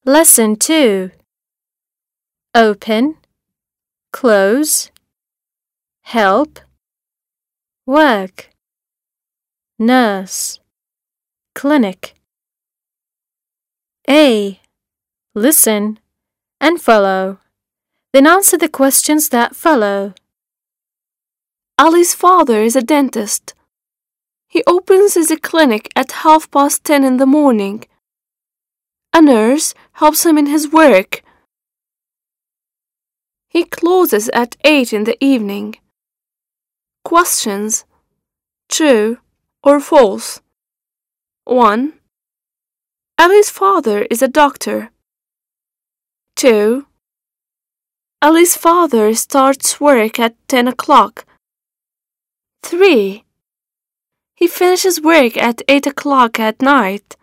Lesson 2. Open, close, help, work, nurse, clinic. A. Listen and follow. Then answer the questions that follow. Ali's father is a dentist. He opens his clinic at 10:30 in the morning. A nurse helps him in his work. He closes at 8 in the evening. Questions: true or false? 1. Ali's father is a doctor. 2. Ali's father starts work at 10 o'clock. 3. He finishes work at 8 o'clock at night.